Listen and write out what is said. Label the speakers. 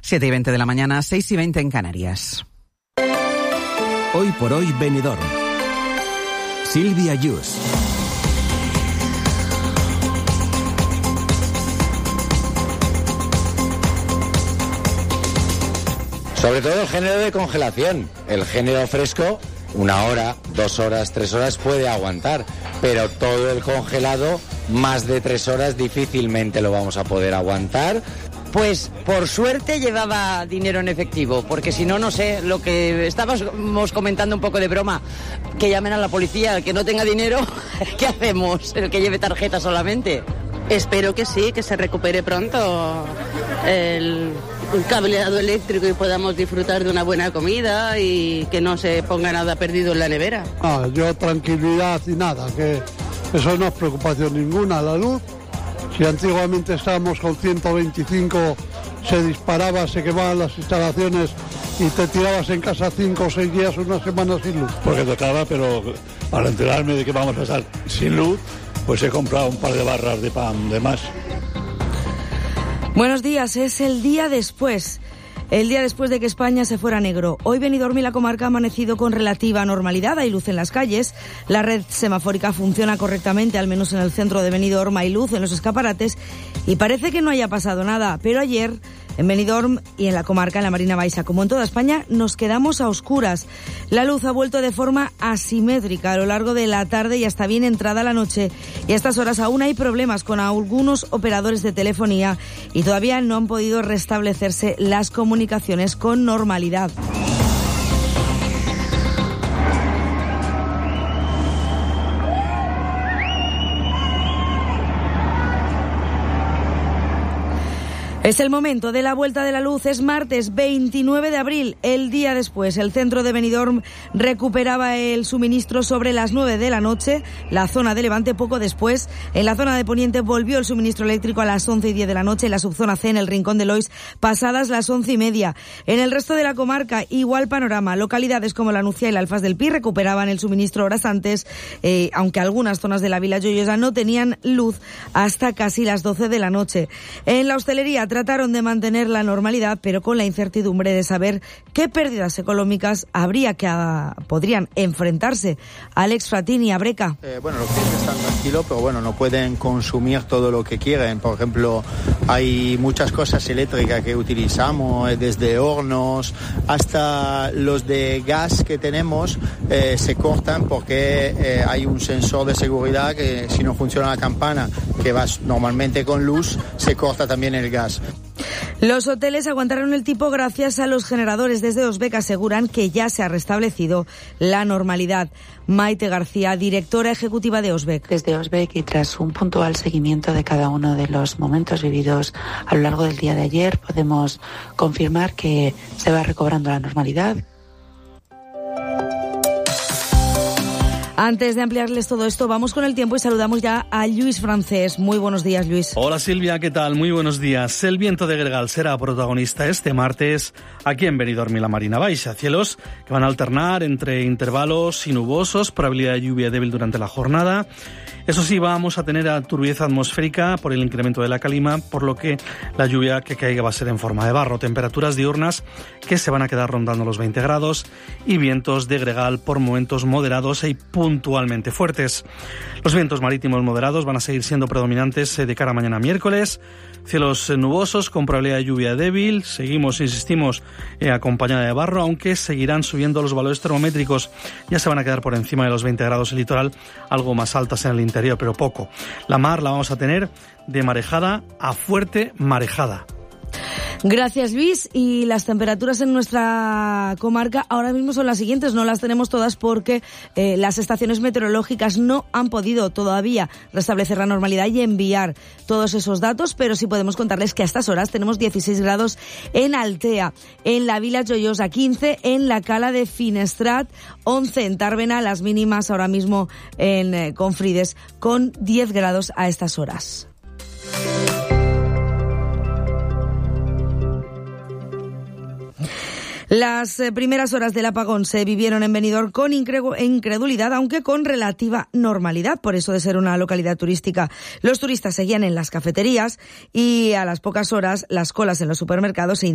Speaker 1: 7:20 de la mañana, 6:20 en Canarias.
Speaker 2: Hoy por hoy Benidorm. Silvia Yus.
Speaker 3: Sobre todo el género de congelación. El género fresco, 1 hora, 2 horas, 3 horas puede aguantar, pero todo el congelado, más de 3 horas difícilmente lo vamos a poder aguantar.
Speaker 4: Pues por suerte llevaba dinero en efectivo, porque si no, no sé, lo que estábamos comentando un poco de broma, que llamen a la policía, el que no tenga dinero, ¿qué hacemos? El que lleve tarjeta solamente.
Speaker 5: Espero que sí, que se recupere pronto el cableado eléctrico y podamos disfrutar de una buena comida y que no se ponga nada perdido en la nevera.
Speaker 6: Yo tranquilidad y nada, que eso no es preocupación ninguna. La luz, si antiguamente estábamos con 125, se disparaba, se quemaban las instalaciones y te tirabas en casa 5 o 6 días, una semana sin luz.
Speaker 7: Porque tocaba, pero para enterarme de que vamos a estar sin luz, pues he comprado un par de barras de pan de más.
Speaker 8: Buenos días, es el día después de que España se fuera negro. Hoy Benidorm y la comarca ha amanecido con relativa normalidad, hay luz en las calles, la red semafórica funciona correctamente, al menos en el centro de Benidorm hay luz en los escaparates y parece que no haya pasado nada, pero ayer en Benidorm y en la comarca, en la Marina Baixa, como en toda España, nos quedamos a oscuras. La luz ha vuelto de forma asimétrica a lo largo de la tarde y hasta bien entrada la noche. Y a estas horas aún hay problemas con algunos operadores de telefonía y todavía no han podido restablecerse las comunicaciones con normalidad. Es el momento de la vuelta de la luz. Es martes 29 de abril, el día después. El centro de Benidorm recuperaba el suministro sobre las 9 de la noche. La zona de Levante poco después. En la zona de Poniente volvió el suministro eléctrico a las 11:10 de la noche. En la subzona C, en el Rincón de Lois, pasadas las 11:30. En el resto de la comarca, igual panorama. Localidades como La Nucia y la Alfaz del Pi recuperaban el suministro horas antes, aunque algunas zonas de la Vila Joiosa no tenían luz hasta casi las 12 de la noche. En la hostelería trataron de mantener la normalidad, pero con la incertidumbre de saber qué pérdidas económicas podrían enfrentarse. Alex Fratini, Abreca.
Speaker 9: Los clientes están tranquilos, pero no pueden consumir todo lo que quieren. Por ejemplo, hay muchas cosas eléctricas que utilizamos, desde hornos hasta los de gas que tenemos, se cortan porque hay un sensor de seguridad que si no funciona la campana, que va normalmente con luz, se corta también el gas.
Speaker 8: Los hoteles aguantaron el tipo gracias a los generadores. Desde Osbec aseguran que ya se ha restablecido la normalidad. Maite García, directora ejecutiva de Osbec.
Speaker 10: Desde Osbec y tras un puntual seguimiento de cada uno de los momentos vividos a lo largo del día de ayer, podemos confirmar que se va recobrando la normalidad.
Speaker 8: Antes de ampliarles todo esto, vamos con el tiempo y saludamos ya a Lluís Francés. Muy buenos días, Lluís.
Speaker 11: Hola Silvia, ¿qué tal? Muy buenos días. El viento de gregal será protagonista este martes aquí en Benidorm y la Marina Baixa. Cielos que van a alternar entre intervalos y nubosos, probabilidad de lluvia débil durante la jornada. Eso sí, vamos a tener turbidez atmosférica por el incremento de la calima, por lo que la lluvia que caiga va a ser en forma de barro. Temperaturas diurnas que se van a quedar rondando los 20 grados y vientos de gregal por momentos moderados y puntualmente fuertes. Los vientos marítimos moderados van a seguir siendo predominantes de cara a mañana miércoles. Cielos nubosos con probabilidad de lluvia débil. Seguimos, insistimos, acompañada de barro, aunque seguirán subiendo los valores termométricos. Ya se van a quedar por encima de los 20 grados el litoral, algo más altas en el interior, pero poco. La mar la vamos a tener de marejada a fuerte marejada.
Speaker 8: Gracias, Luis. Y las temperaturas en nuestra comarca ahora mismo son las siguientes. No las tenemos todas porque las estaciones meteorológicas no han podido todavía restablecer la normalidad y enviar todos esos datos, pero sí podemos contarles que a estas horas tenemos 16 grados en Altea, en la Vila Joiosa, 15 en la Cala de Finestrat, 11 en Tàrbena, las mínimas ahora mismo en Confrides con 10 grados a estas horas. Las primeras horas del apagón se vivieron en Benidorm con incredulidad, aunque con relativa normalidad, por eso de ser una localidad turística. Los turistas seguían en las cafeterías y a las pocas horas las colas en los supermercados se